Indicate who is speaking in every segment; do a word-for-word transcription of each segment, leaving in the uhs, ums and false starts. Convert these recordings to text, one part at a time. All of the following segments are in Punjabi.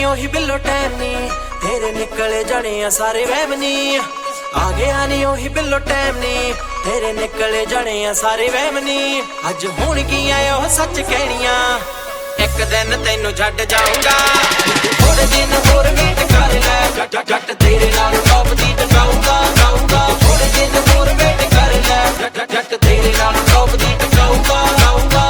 Speaker 1: ਉਹੀ ਬਿੱਲੋ ਟਾਈਮ ਨੀ ਤੇਰੇ ਨਿਕਲੇ ਜਾਣੇ ਆ ਸਾਰੇ ਵਹਿਮ ਨੀ ਆ ਗਿਆ ਨੀ ਉਹੀ ਬਿੱਲੋ ਟਾਈਮ ਨੀ ਤੇਰੇ ਨਿਕਲੇ ਜਾਣੇ ਆ ਸਾਰੇ ਵਹਿਮ ਨੀ ਅੱਜ ਹੋਣਗੀਆਂ ਉਹ ਸੱਚ ਕਹਿਣੀਆਂ ਇੱਕ ਦਿਨ ਤੈਨੂੰ ਛੱਡ ਜਾਊਂਗਾ ਥੋੜੇ ਦਿਨ ਹੋਰ ਵੇਟ ਕਰ ਲੈ ਜੱਟ ਤੇਰੇ ਨਾਲ ਟੌਪ ਦੀ ਟਕਾਊਂਗਾ ਗਾਊਂਗਾ ਥੋੜੇ ਦਿਨ ਹੋਰ ਵੇਟ ਕਰ ਲੈ ਜੱਟ ਤੇਰੇ ਨਾਲ ਟੌਪ ਦੀ ਟਕਾਊਂਗਾ ਗਾਊਂਗਾ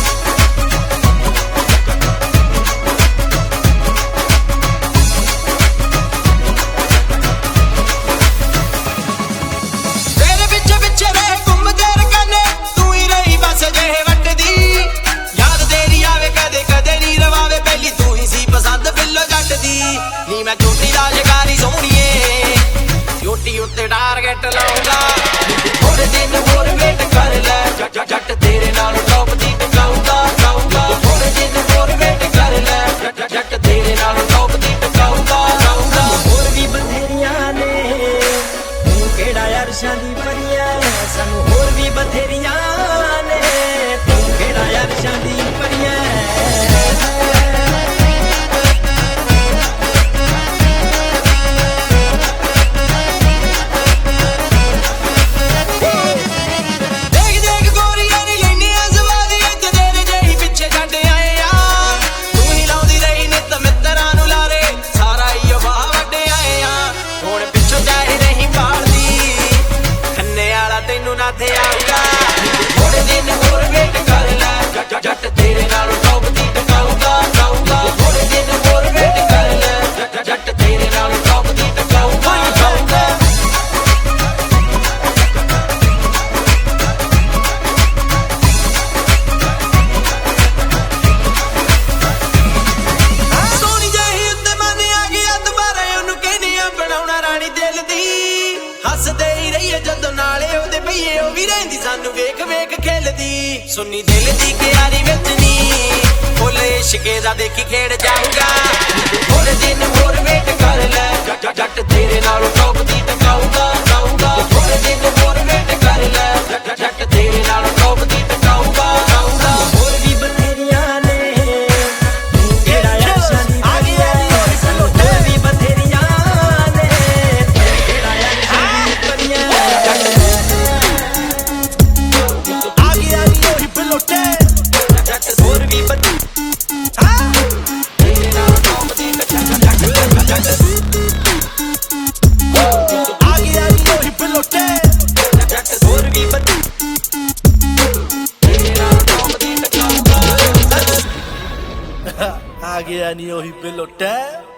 Speaker 1: ਨੀ ਮੈਂ ਝੂਟੀ ਦਾ ਸ਼ਿਕਾਰੀ ਸੋਹਣੀਏ ਝੂਟੀ ਉੱਤੇ ਟਾਰਗੇਟ ਲਾਉਂਗਾ ਥੋੜੇ ਦਿਨ ਹੋਰ ਵੇਟ ਕਰ ਲੈ ਜੱਟ ਤੇਰੇ ਨਾਲ ਟੌਪ ਦੀ ਟਕਾਊਂਗਾ ਗਾਊਂਗਾ ਥੋੜੇ ਦਿਨ ਹੋਰ ਵੇਟ ਕਰ ਲੈ ਜੱਟ ਤੇਰੇ ਨਾਲ ਟੌਪ ਦੀ ਟਕਾਊਂਗਾ ਗਾਊਂਗਾ ਹੋਰ ਵੀ ਬਥੇਰੀਆਂ ਨੇ ਤੂੰ ਕਿਹੜਾ ਅਰਸ਼ਾਂ ਦੀ ਪਰੀਆਂ ਸਾਨੂੰ ਹੋਰ ਵੀ ਬਥੇਰੀਆਂ ਨੇ ਤੂੰ ਕਿਹੜਾ ਅਰਸ਼ਾਂ ਦੀ ਪਰੀਆਂ ਥੋੜੇ ਦਿਨ ਹੋਰ ਵੇਟ ਕਰ ਲੈ ਜੱਟ ਤੇਰੇ ਨਾਲ ਟੌਪ ਦੀ ਟਕਾਊਂਗਾ ਗਾਊਂਗਾ ਥੋੜੇ ਦਿਨ ਹੋਰ ਵੇਟ ਕਰ ਲੈ ਜੱਟ ਤੇਰੇ ਨਾਲ ਟੌਪ ਦੀ ਟਕਾਊਂਗਾ ਗਾਊਂਗਾ ਸੋਹਣੀ ਜਿਹੀ ਉੱਤੇ ਮਨ ਆ ਗਿਆ ਦੁਬਾਰਾ ਉਹਨੂੰ ਕਹਿੰਦੇ ਆ ਬਣਾਉਣਾ ਰਾਣੀ ਦਿਲ ਦੀ ਹੱਸਦੇ ਹੀ ਰਹੀਏ ਜਦੋਂ ਨਾਲੇ ਉਹਦੇ ਪਈਏ ਉਹ ਵੀ ਰਹਿੰਦੀ ਸਾਨੂੰ ਵੇਖ ਵੇਖ ਖੇਲਦੀ ਸੁਣੀ ਦਿਲ ਦੀ ਕਿਆਰੀ ਵਿੱਚ ਨੀ ਫੁੱਲ ਇਸ਼ਕੇ ਦਾ ਦੇਖੀ ਖੇਡ ਜਾਊਗਾ ਥੋੜੇ ਦਿਨ ਹੋਰ ਵੇਟ ਕਰ ਲੈ ਜੱਟ ਤੇਰੇ ਨਾਲ ਟੌਪ ਦੀ ਟਕਾਊਂਗਾ ਗਾਊਂਗਾ ਥੋੜੇ ਦਿਨ ਹੋਰ ਵੇਟ ਕਰ ਲੈ ਜੱਟ ਤੇਰੇ ਨਾਲ ਟੌਪ ਦੀ ਟਕਾਊਂਗਾ ਗਾਊਂਗਾ ਹੋਰ ਵੀ ਬਥੇਰੀਆਂ ਨੇ ਤੂੰ ਕਿਹੜਾ ਅਰਸ਼ਾਂ ਦੀ ਪਰੀਆਂ ਸਾਨੂੰ ਹੋਰ ਵੀ ਬਥੇਰੀਆਂ ਨੇ ਤੂੰ ਕਿਹੜਾ ਅਰਸ਼ਾਂ ਦੀ ਪਰੀਆਂ ਹੋਰ ਵੀ ਬੱਤੀ ਹਾਂ ਤੇਰੇ ਨਾਲ ਟੌਪ ਦੀ ਟਕਾਊਂਗਾ ਆ ਗਿਆ ਨੀ ਉਹੀ ਬਿਲੋਟੇ ਹੋਰ ਵੀ ਬੱਤੀ ਤੇਰੇ ਨਾਲ ਟੌਪ ਦੀ ਟਕਾਊਂਗਾ
Speaker 2: ਆ ਗਿਆ ਨੀ ਉਹੀ ਬਿਲੋਟੇ